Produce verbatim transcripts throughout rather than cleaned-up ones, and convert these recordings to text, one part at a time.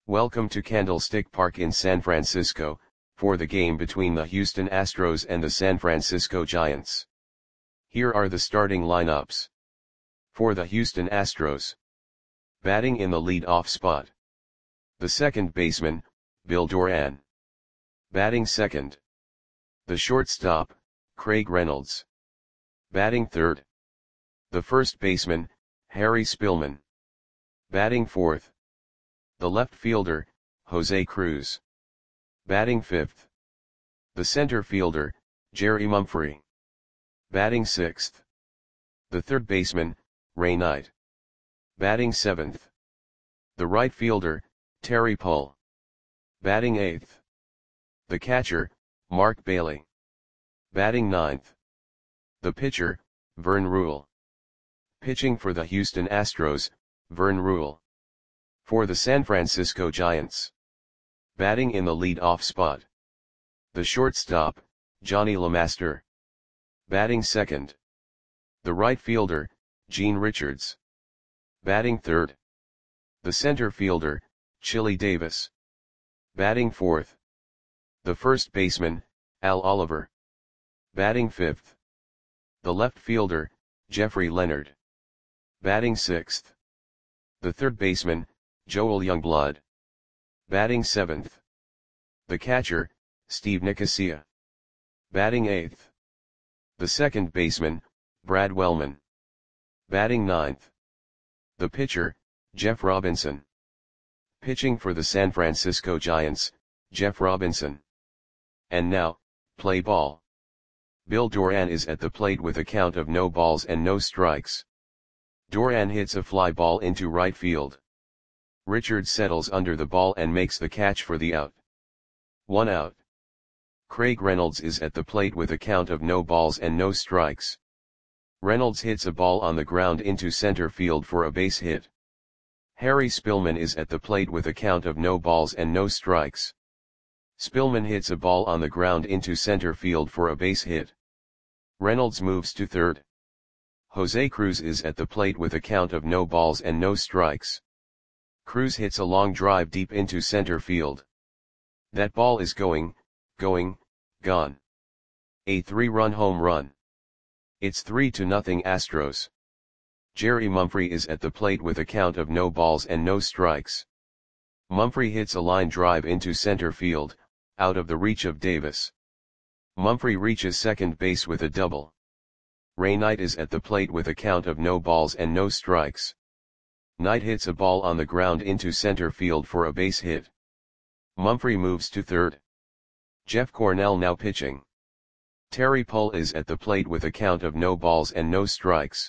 Welcome to Candlestick Park in San Francisco, for the game between the Houston Astros and the San Francisco Giants. Here are the starting lineups. For the Houston Astros. Batting in the lead-off spot. The second baseman, Bill Doran. Batting second. The shortstop, Craig Reynolds. Batting third. The first baseman, Harry Spillman. Batting fourth. The left fielder, Jose Cruz. Batting fifth. The center fielder, Jerry Mumphrey. Batting sixth. The third baseman, Ray Knight. Batting seventh. The right fielder, Terry Pull. Batting eighth. The catcher, Mark Bailey. Batting ninth. The pitcher, Vern Rule. Pitching for the Houston Astros, Vern Rule. For the San Francisco Giants. Batting in the lead-off spot. The shortstop, Johnny LeMaster. Batting second. The right fielder, Gene Richards. Batting third. The center fielder, Chili Davis. Batting fourth. The first baseman, Al Oliver. Batting fifth. The left fielder, Jeffrey Leonard. Batting sixth. The third baseman, Joel Youngblood. Batting seventh. The catcher, Steve Nicosia. Batting eighth. The second baseman, Brad Wellman. Batting ninth. The pitcher, Jeff Robinson. Pitching for the San Francisco Giants, Jeff Robinson. And now, play ball. Bill Doran is at the plate with a count of no balls and no strikes. Doran hits a fly ball into right field. Richards settles under the ball and makes the catch for the out. One out. Craig Reynolds is at the plate with a count of no balls and no strikes. Reynolds hits a ball on the ground into center field for a base hit. Harry Spillman is at the plate with a count of no balls and no strikes. Spillman hits a ball on the ground into center field for a base hit. Reynolds moves to third. Jose Cruz is at the plate with a count of no balls and no strikes. Cruz hits a long drive deep into center field. That ball is going, going, gone. A three-run home run. It's three to nothing Astros. Jerry Mumphrey is at the plate with a count of no balls and no strikes. Mumphrey hits a line drive into center field, out of the reach of Davis. Mumphrey reaches second base with a double. Ray Knight is at the plate with a count of no balls and no strikes. Knight hits a ball on the ground into center field for a base hit. Mumphrey moves to third. Jeff Cornell now pitching. Terry Pull is at the plate with a count of no balls and no strikes.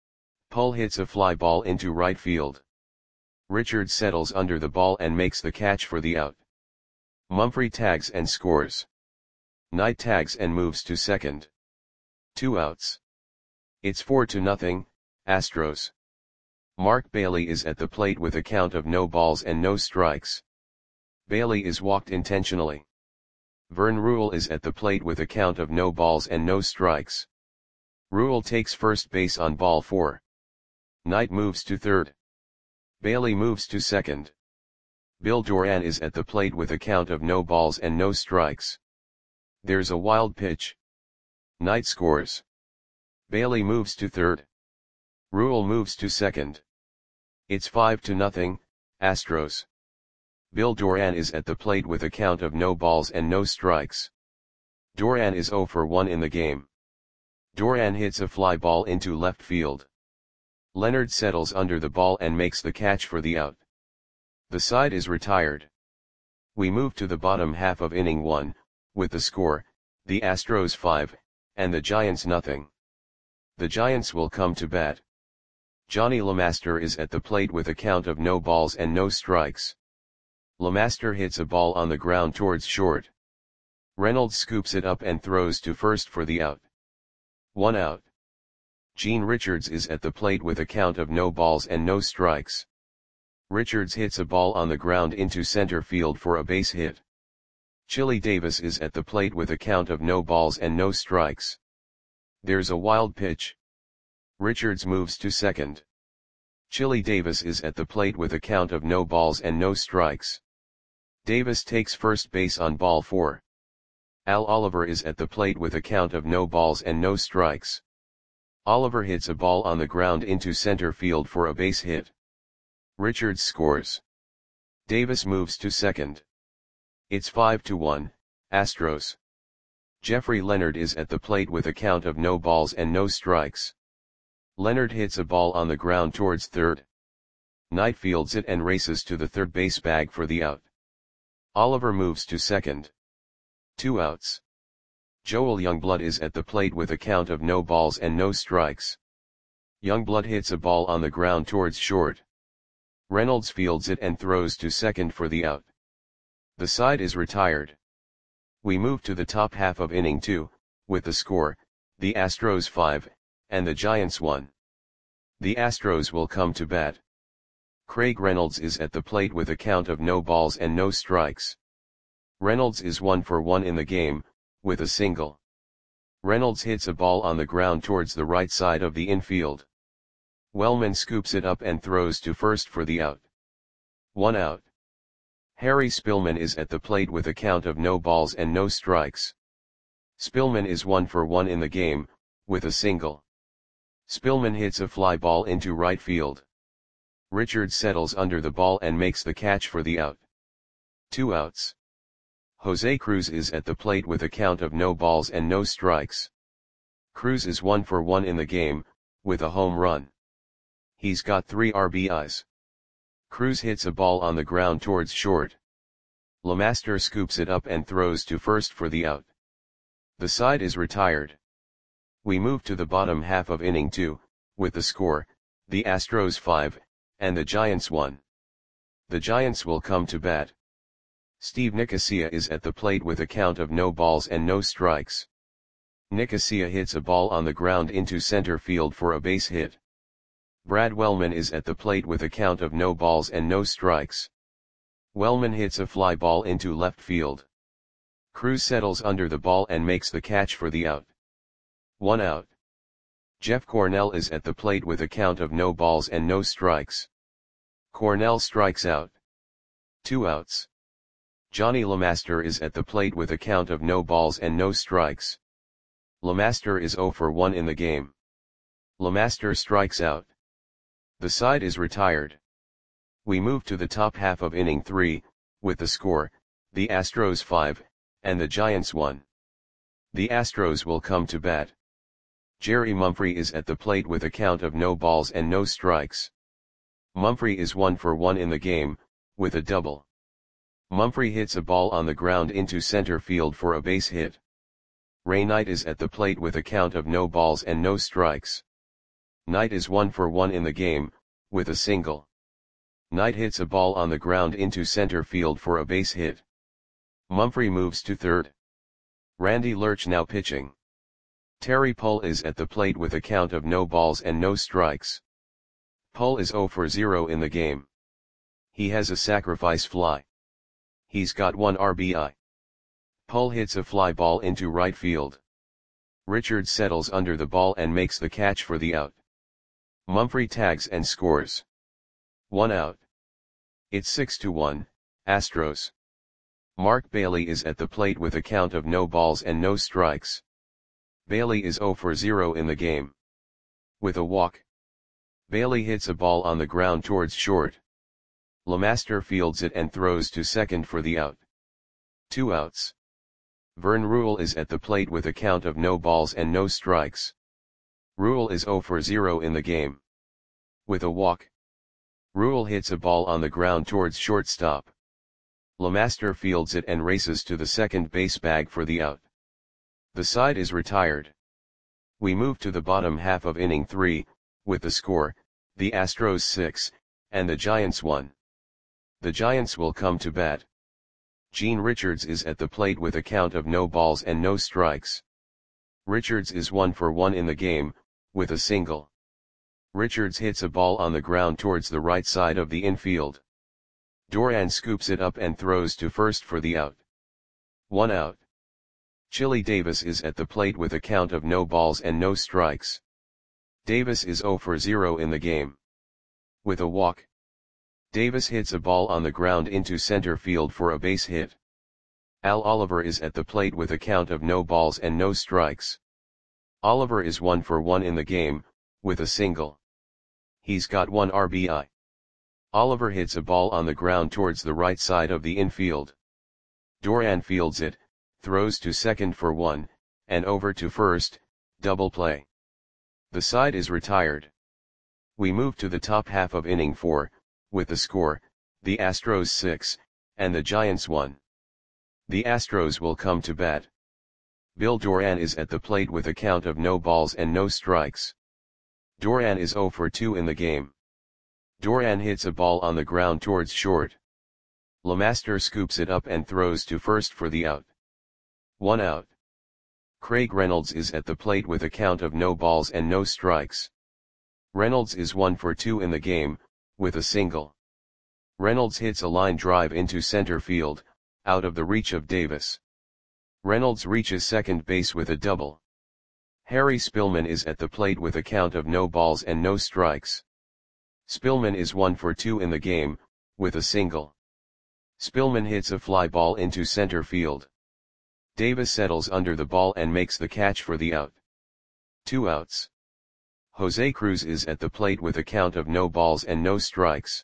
Pull hits a fly ball into right field. Richards settles under the ball and makes the catch for the out. Mumphrey tags and scores. Knight tags and moves to second. Two outs. It's four to nothing, Astros. Mark Bailey is at the plate with a count of no balls and no strikes. Bailey is walked intentionally. Vern Rule is at the plate with a count of no balls and no strikes. Rule takes first base on ball four. Knight moves to third. Bailey moves to second. Bill Doran is at the plate with a count of no balls and no strikes. There's a wild pitch. Knight scores. Bailey moves to third. Rule moves to second. It's five to nothing, Astros. Bill Doran is at the plate with a count of no balls and no strikes. Doran is zero for one in the game. Doran hits a fly ball into left field. Leonard settles under the ball and makes the catch for the out. The side is retired. We move to the bottom half of inning one, with the score, the Astros five, and the Giants nothing. The Giants will come to bat. Johnny LeMaster is at the plate with a count of no balls and no strikes. LeMaster hits a ball on the ground towards short. Reynolds scoops it up and throws to first for the out. One out. Gene Richards is at the plate with a count of no balls and no strikes. Richards hits a ball on the ground into center field for a base hit. Chili Davis is at the plate with a count of no balls and no strikes. There's a wild pitch. Richards moves to second. Chili Davis is at the plate with a count of no balls and no strikes. Davis takes first base on ball four. Al Oliver is at the plate with a count of no balls and no strikes. Oliver hits a ball on the ground into center field for a base hit. Richards scores. Davis moves to second. It's five to one, Astros. Jeffrey Leonard is at the plate with a count of no balls and no strikes. Leonard hits a ball on the ground towards third. Knight fields it and races to the third base bag for the out. Oliver moves to second. Two outs. Joel Youngblood is at the plate with a count of no balls and no strikes. Youngblood hits a ball on the ground towards short. Reynolds fields it and throws to second for the out. The side is retired. We move to the top half of inning two, with the score, the Astros five, and the Giants one. The Astros will come to bat. Craig Reynolds is at the plate with a count of no balls and no strikes. Reynolds is one for one in the game, with a single. Reynolds hits a ball on the ground towards the right side of the infield. Wellman scoops it up and throws to first for the out. One out. Harry Spillman is at the plate with a count of no balls and no strikes. Spillman is one for one in the game, with a single. Spillman hits a fly ball into right field. Richards settles under the ball and makes the catch for the out. Two outs. Jose Cruz is at the plate with a count of no balls and no strikes. Cruz is one for one in the game, with a home run. He's got three R B Is. Cruz hits a ball on the ground towards short. LeMaster scoops it up and throws to first for the out. The side is retired. We move to the bottom half of inning two, with the score, the Astros five, and the Giants one. The Giants will come to bat. Steve Nicosia is at the plate with a count of no balls and no strikes. Nicosia hits a ball on the ground into center field for a base hit. Brad Wellman is at the plate with a count of no balls and no strikes. Wellman hits a fly ball into left field. Cruz settles under the ball and makes the catch for the out. One out. Jeff Cornell is at the plate with a count of no balls and no strikes. Cornell strikes out. Two outs. Johnny LeMaster is at the plate with a count of no balls and no strikes. LeMaster is zero for one in the game. LeMaster strikes out. The side is retired. We move to the top half of inning three, with the score, the Astros five, and the Giants one. The Astros will come to bat. Jerry Mumphrey is at the plate with a count of no balls and no strikes. Mumphrey is one for one in the game, with a double. Mumphrey hits a ball on the ground into center field for a base hit. Ray Knight is at the plate with a count of no balls and no strikes. Knight is one for one in the game, with a single. Knight hits a ball on the ground into center field for a base hit. Mumphrey moves to third. Randy Lurch now pitching. Terry Pull is at the plate with a count of no balls and no strikes. Pull is zero for zero in the game. He has a sacrifice fly. He's got one R B I. Pull hits a fly ball into right field. Richards settles under the ball and makes the catch for the out. Mumphrey tags and scores. One out. It's six to one, Astros. Mark Bailey is at the plate with a count of no balls and no strikes. Bailey is zero for zero in the game. With a walk. Bailey hits a ball on the ground towards short. LeMaster fields it and throws to second for the out. Two outs. Vern Rule is at the plate with a count of no balls and no strikes. Rule is zero for zero in the game. With a walk. Rule hits a ball on the ground towards shortstop. LeMaster fields it and races to the second base bag for the out. The side is retired. We move to the bottom half of inning three, with the score, the Astros six, and the Giants one. The Giants will come to bat. Gene Richards is at the plate with a count of no balls and no strikes. Richards is one for one in the game, with a single. Richards hits a ball on the ground towards the right side of the infield. Doran scoops it up and throws to first for the out. One out. Chili Davis is at the plate with a count of no balls and no strikes. Davis is zero for zero in the game. With a walk, Davis hits a ball on the ground into center field for a base hit. Al Oliver is at the plate with a count of no balls and no strikes. Oliver is one for one in the game, with a single. He's got one R B I. Oliver hits a ball on the ground towards the right side of the infield. Duran fields it, throws to second for one, and over to first, double play. The side is retired. We move to the top half of inning four, with the score, the Astros six, and the Giants one. The Astros will come to bat. Bill Duran is at the plate with a count of no balls and no strikes. Duran is zero for two in the game. Duran hits a ball on the ground towards short. LeMaster scoops it up and throws to first for the out. One out. Craig Reynolds is at the plate with a count of no balls and no strikes. Reynolds is one for two in the game, with a single. Reynolds hits a line drive into center field, out of the reach of Davis. Reynolds reaches second base with a double. Harry Spillman is at the plate with a count of no balls and no strikes. Spillman is one for two in the game, with a single. Spillman hits a fly ball into center field. Davis settles under the ball and makes the catch for the out. Two outs. Jose Cruz is at the plate with a count of no balls and no strikes.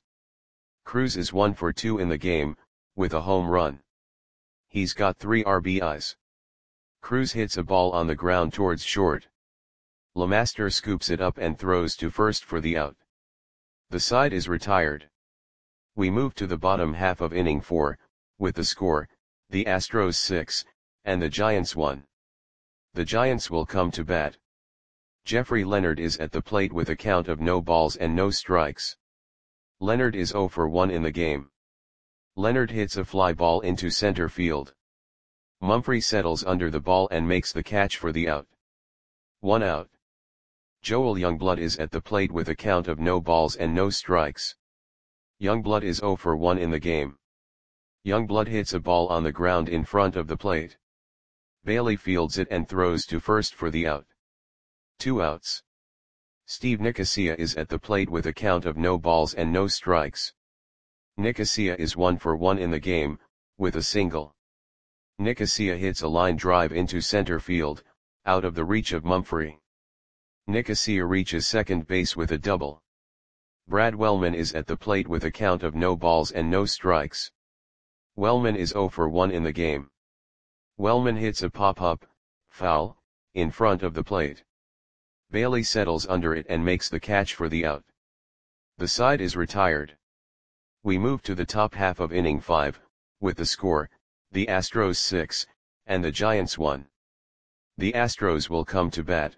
Cruz is one for two in the game, with a home run. He's got three R B Is. Cruz hits a ball on the ground towards short. LeMaster scoops it up and throws to first for the out. The side is retired. We move to the bottom half of inning four, with the score, the Astros six, and the Giants one. The Giants will come to bat. Jeffrey Leonard is at the plate with a count of no balls and no strikes. Leonard is zero for one in the game. Leonard hits a fly ball into center field. Mumphrey settles under the ball and makes the catch for the out. One out. Joel Youngblood is at the plate with a count of no balls and no strikes. Youngblood is zero for one in the game. Youngblood hits a ball on the ground in front of the plate. Bailey fields it and throws to first for the out. Two outs. Steve Nicosia is at the plate with a count of no balls and no strikes. Nicosia is one for one in the game, with a single. Nicosia hits a line drive into center field, out of the reach of Mumphrey. Nicosia reaches second base with a double. Brad Wellman is at the plate with a count of no balls and no strikes. Wellman is zero for one in the game. Wellman hits a pop-up, foul, in front of the plate. Bailey settles under it and makes the catch for the out. The side is retired. We move to the top half of inning five, with the score, the Astros six, and the Giants one. The Astros will come to bat.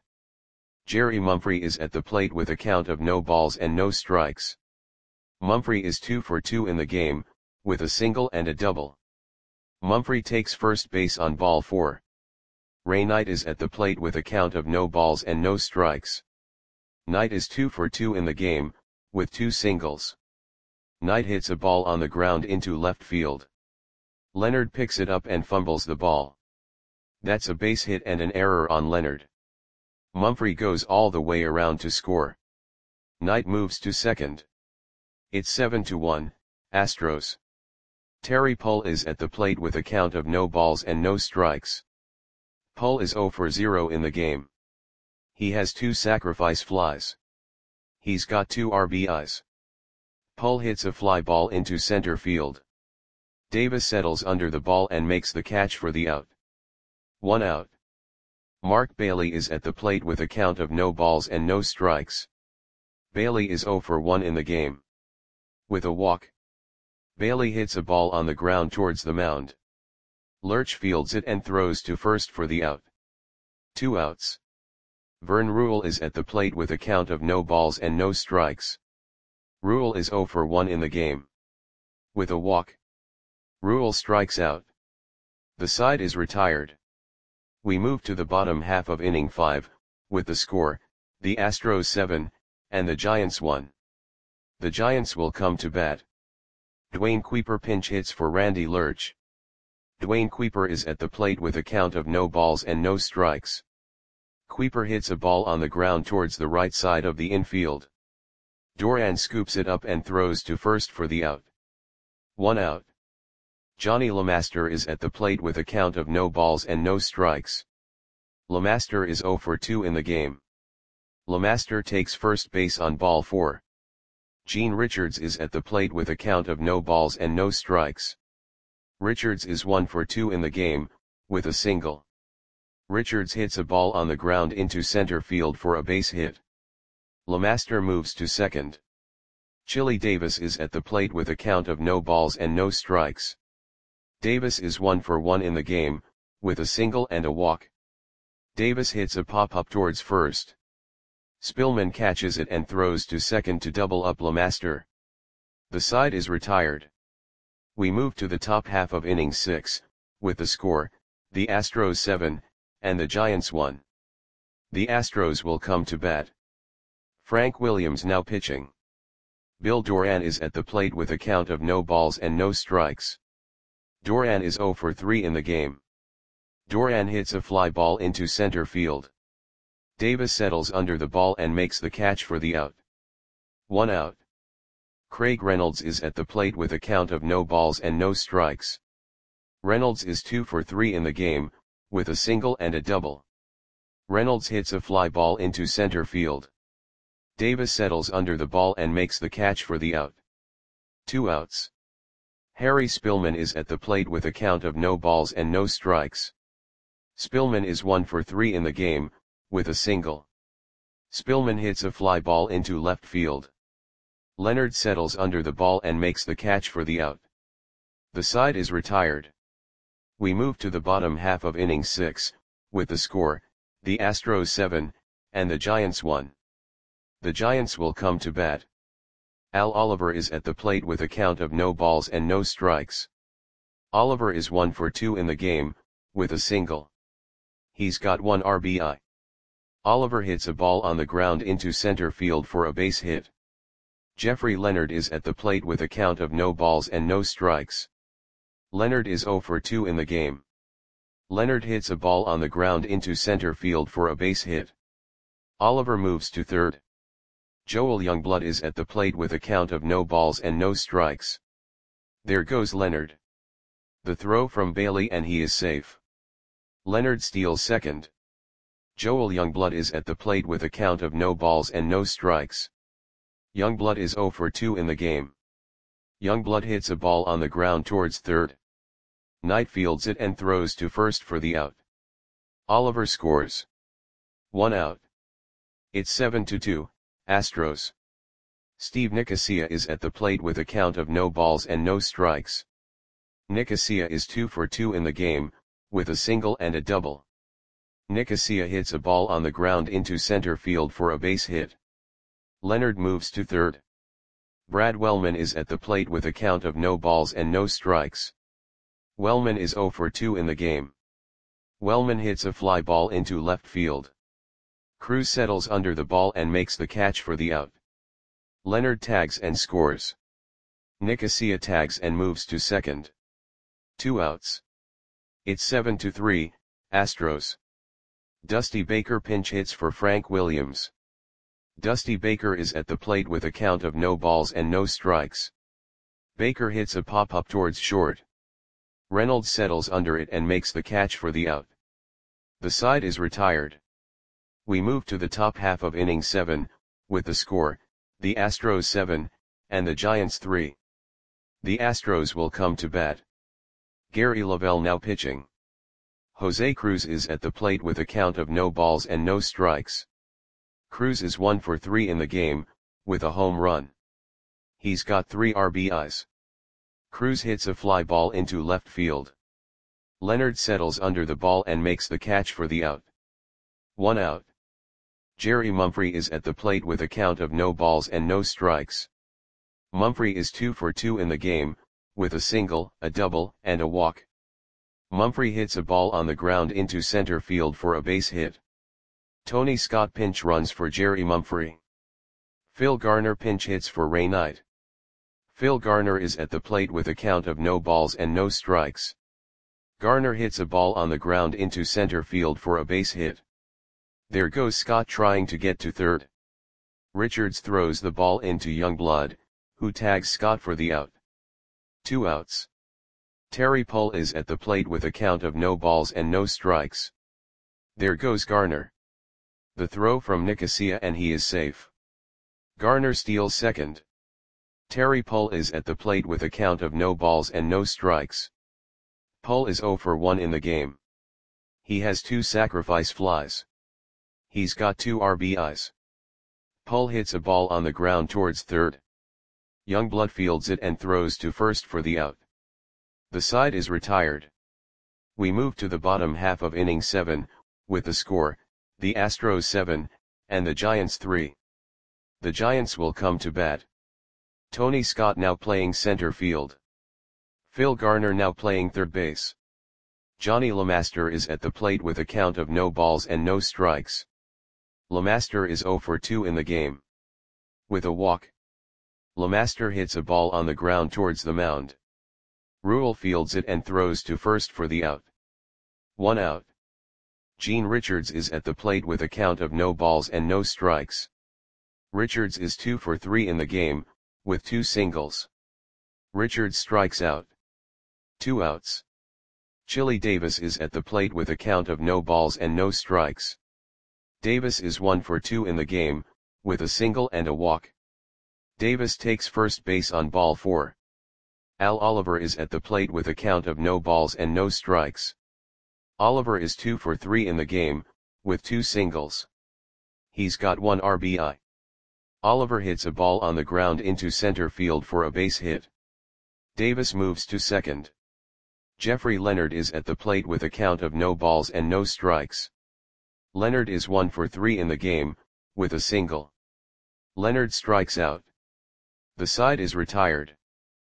Jerry Mumphrey is at the plate with a count of no balls and no strikes. Mumphrey is two for two in the game, with a single and a double. Mumphrey takes first base on ball four. Ray Knight is at the plate with a count of no balls and no strikes. Knight is two for two in the game, with two singles. Knight hits a ball on the ground into left field. Leonard picks it up and fumbles the ball. That's a base hit and an error on Leonard. Mumphrey goes all the way around to score. Knight moves to second. It's seven to one, Astros. Terry Pull is at the plate with a count of no balls and no strikes. Pull is zero for zero in the game. He has two sacrifice flies. He's got two R B Is. Pull hits a fly ball into center field. Davis settles under the ball and makes the catch for the out. One out. Mark Bailey is at the plate with a count of no balls and no strikes. Bailey is zero for one in the game. With a walk, Bailey hits a ball on the ground towards the mound. Lurch fields it and throws to first for the out. Two outs. Vern Rule is at the plate with a count of no balls and no strikes. Rule is zero for one in the game. With a walk, Rule strikes out. The side is retired. We move to the bottom half of inning five, with the score, the Astros seven, and the Giants one. The Giants will come to bat. Dwayne Kuiper pinch hits for Randy Lurch. Dwayne Kuiper is at the plate with a count of no balls and no strikes. Kuiper hits a ball on the ground towards the right side of the infield. Duran scoops it up and throws to first for the out. One out. Johnny LeMaster is at the plate with a count of no balls and no strikes. LeMaster is zero for two in the game. LeMaster takes first base on ball four. Gene Richards is at the plate with a count of no balls and no strikes. Richards is one for two in the game, with a single. Richards hits a ball on the ground into center field for a base hit. LeMaster moves to second. Chili Davis is at the plate with a count of no balls and no strikes. Davis is one for one in the game, with a single and a walk. Davis hits a pop-up towards first. Spillman catches it and throws to second to double up LeMaster. The side is retired. We move to the top half of inning six, with the score, the Astros seven, and the Giants one. The Astros will come to bat. Frank Williams now pitching. Bill Doran is at the plate with a count of no balls and no strikes. Doran is zero for three in the game. Doran hits a fly ball into center field. Davis settles under the ball and makes the catch for the out. One out. Craig Reynolds is at the plate with a count of no balls and no strikes. Reynolds is two for three in the game, with a single and a double. Reynolds hits a fly ball into center field. Davis settles under the ball and makes the catch for the out. Two outs. Harry Spillman is at the plate with a count of no balls and no strikes. Spillman is one for three in the game, with a single. Spillman hits a fly ball into left field. Leonard settles under the ball and makes the catch for the out. The side is retired. We move to the bottom half of inning six, with the score, the Astros seven, and the Giants one. The Giants will come to bat. Al Oliver is at the plate with a count of no balls and no strikes. Oliver is one for two in the game, with a single. He's got one R B I. Oliver hits a ball on the ground into center field for a base hit. Jeffrey Leonard is at the plate with a count of no balls and no strikes. Leonard is zero for two in the game. Leonard hits a ball on the ground into center field for a base hit. Oliver moves to third. Joel Youngblood is at the plate with a count of no balls and no strikes. There goes Leonard. The throw from Bailey and he is safe. Leonard steals second. Joel Youngblood is at the plate with a count of no balls and no strikes. Youngblood is zero for two in the game. Youngblood hits a ball on the ground towards third. Knight fields it and throws to first for the out. Oliver scores. One out. It's seven to two, Astros. Steve Nicosia is at the plate with a count of no balls and no strikes. Nicosia is two for two in the game, with a single and a double. Nicosia hits a ball on the ground into center field for a base hit. Leonard moves to third. Brad Wellman is at the plate with a count of no balls and no strikes. Wellman is zero for two in the game. Wellman hits a fly ball into left field. Cruz settles under the ball and makes the catch for the out. Leonard tags and scores. Nicosia tags and moves to second. Two outs. It's seven to three, Astros. Dusty Baker pinch hits for Frank Williams. Dusty Baker is at the plate with a count of no balls and no strikes. Baker hits a pop-up towards short. Reynolds settles under it and makes the catch for the out. The side is retired. We move to the top half of inning seven, with the score, the Astros seven, and the Giants three. The Astros will come to bat. Gary Lavelle now pitching. Jose Cruz is at the plate with a count of no balls and no strikes. Cruz is one for three in the game, with a home run. He's got three R B Is. Cruz hits a fly ball into left field. Leonard settles under the ball and makes the catch for the out. One out. Jerry Mumphrey is at the plate with a count of no balls and no strikes. Mumphrey is two for two in the game, with a single, a double, and a walk. Mumphrey hits a ball on the ground into center field for a base hit. Tony Scott pinch runs for Jerry Mumphrey. Phil Garner pinch hits for Ray Knight. Phil Garner is at the plate with a count of no balls and no strikes. Garner hits a ball on the ground into center field for a base hit. There goes Scott trying to get to third. Richards throws the ball into Youngblood, who tags Scott for the out. Two outs. Terry Pull is at the plate with a count of no balls and no strikes. There goes Garner. The throw from Nicosia and he is safe. Garner steals second. Terry Pull is at the plate with a count of no balls and no strikes. Pull is oh for one in the game. He has two sacrifice flies. He's got two R B Is. Pull hits a ball on the ground towards third. Youngblood fields it and throws to first for the out. The side is retired. We move to the bottom half of inning seven, with the score, the Astros seven, and the Giants three. The Giants will come to bat. Tony Scott now playing center field. Phil Garner now playing third base. Johnny LeMaster is at the plate with a count of no balls and no strikes. LeMaster is oh for two in the game. With a walk. LeMaster hits a ball on the ground towards the mound. Rule fields it and throws to first for the out. One out. Gene Richards is at the plate with a count of no balls and no strikes. Richards is two for three in the game, with two singles. Richards strikes out. Two outs. Chili Davis is at the plate with a count of no balls and no strikes. Davis is one for two in the game, with a single and a walk. Davis takes first base on ball four. Al Oliver is at the plate with a count of no balls and no strikes. Oliver is two for three in the game, with two singles. He's got one R B I. Oliver hits a ball on the ground into center field for a base hit. Davis moves to second. Jeffrey Leonard is at the plate with a count of no balls and no strikes. Leonard is one for three in the game, with a single. Leonard strikes out. The side is retired.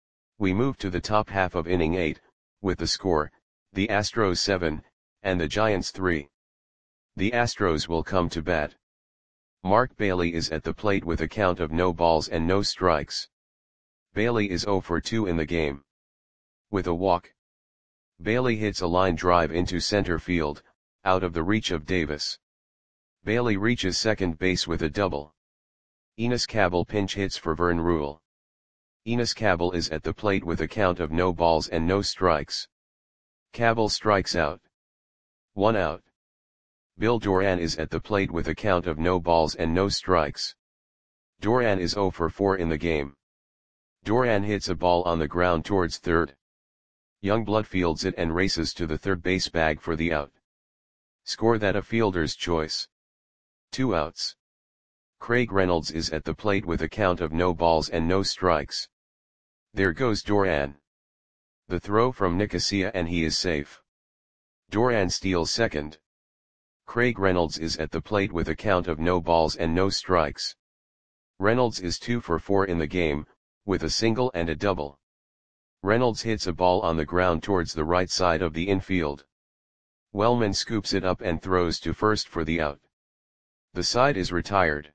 We move to the top half of inning eight, with the score, the Astros seven, and the Giants three. The Astros will come to bat. Mark Bailey is at the plate with a count of no balls and no strikes. Bailey is oh for two in the game. With a walk. Bailey hits a line drive into center field, out of the reach of Davis. Bailey reaches second base with a double. Enos Cabell pinch hits for Vern Rule. Enos Cabell is at the plate with a count of no balls and no strikes. Cabell strikes out. One out. Bill Doran is at the plate with a count of no balls and no strikes. Doran is oh for four in the game. Doran hits a ball on the ground towards third. Youngblood fields it and races to the third base bag for the out. Score that a fielder's choice. Two outs. Craig Reynolds is at the plate with a count of no balls and no strikes. There goes Doran. The throw from Nicosia and he is safe. Doran steals second. Craig Reynolds is at the plate with a count of no balls and no strikes. Reynolds is two for four in the game, with a single and a double. Reynolds hits a ball on the ground towards the right side of the infield. Wellman scoops it up and throws to first for the out. The side is retired.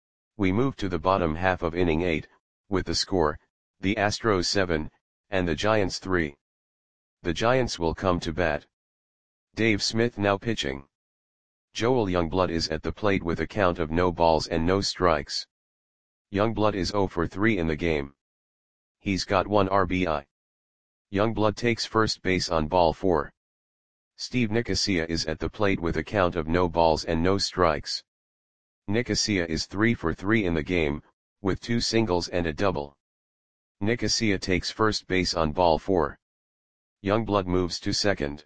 We move to the bottom half of inning eight, with the score, the Astros seven, and the Giants three. The Giants will come to bat. Dave Smith now pitching. Joel Youngblood is at the plate with a count of no balls and no strikes. Youngblood is oh for three in the game. He's got one R B I. Youngblood takes first base on ball four. Steve Nicosia is at the plate with a count of no balls and no strikes. Nicosia is three for three in the game, with two singles and a double. Nicosia takes first base on ball four. Youngblood moves to second.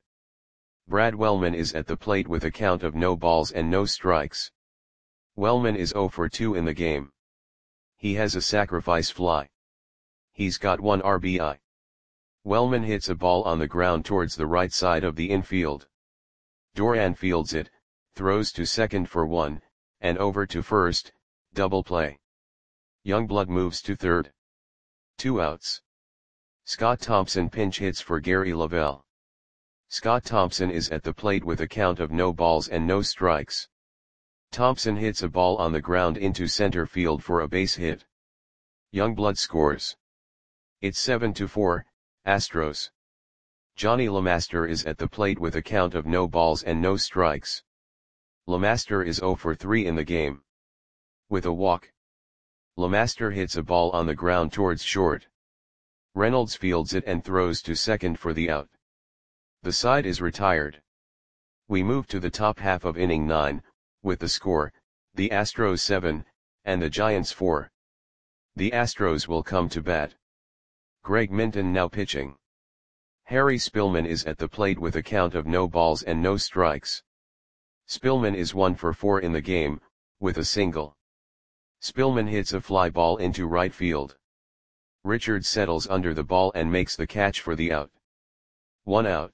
Brad Wellman is at the plate with a count of no balls and no strikes. Wellman is oh for two in the game. He has a sacrifice fly. He's got one R B I. Wellman hits a ball on the ground towards the right side of the infield. Doran fields it, throws to second for one, and over to first, double play. Youngblood moves to third. Two outs. Scott Thompson pinch hits for Gary Lavelle. Scott Thompson is at the plate with a count of no balls and no strikes. Thompson hits a ball on the ground into center field for a base hit. Youngblood scores. It's seven to four, Astros. Johnny LeMaster is at the plate with a count of no balls and no strikes. LeMaster is oh for three in the game. With a walk. LeMaster hits a ball on the ground towards short. Reynolds fields it and throws to second for the out. The side is retired. We move to the top half of inning nine, with the score, the Astros seven, and the Giants four. The Astros will come to bat. Greg Minton now pitching. Harry Spillman is at the plate with a count of no balls and no strikes. Spillman is one for four in the game, with a single. Spillman hits a fly ball into right field. Richards settles under the ball and makes the catch for the out. One out.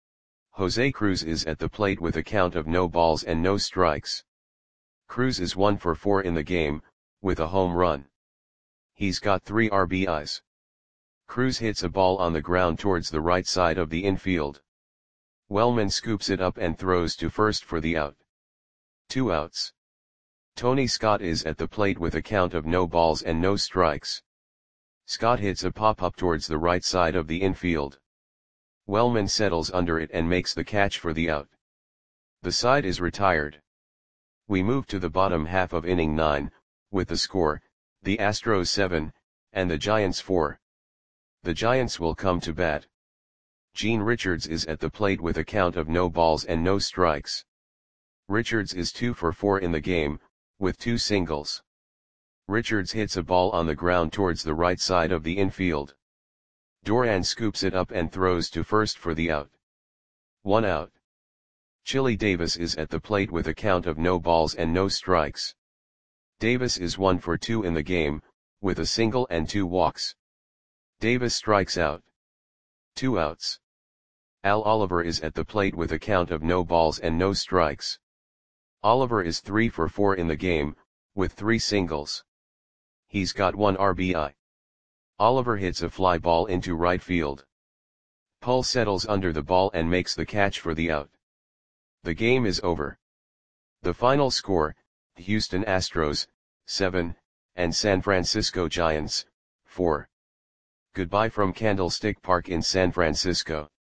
Jose Cruz is at the plate with a count of no balls and no strikes. Cruz is one for four in the game, with a home run. He's got three R B Is. Cruz hits a ball on the ground towards the right side of the infield. Wellman scoops it up and throws to first for the out. Two outs. Tony Scott is at the plate with a count of no balls and no strikes. Scott hits a pop-up towards the right side of the infield. Wellman settles under it and makes the catch for the out. The side is retired. We move to the bottom half of inning nine, with the score, the Astros seven, and the Giants four. The Giants will come to bat. Gene Richards is at the plate with a count of no balls and no strikes. Richards is two for four in the game, with two singles. Richards hits a ball on the ground towards the right side of the infield. Doran scoops it up and throws to first for the out. One out. Chili Davis is at the plate with a count of no balls and no strikes. Davis is one for two in the game, with a single and two walks. Davis strikes out. Two outs. Al Oliver is at the plate with a count of no balls and no strikes. Oliver is three for four in the game, with three singles. He's got one R B I. Oliver hits a fly ball into right field. Pull settles under the ball and makes the catch for the out. The game is over. The final score, Houston Astros, seven, and San Francisco Giants, four. Goodbye from Candlestick Park in San Francisco.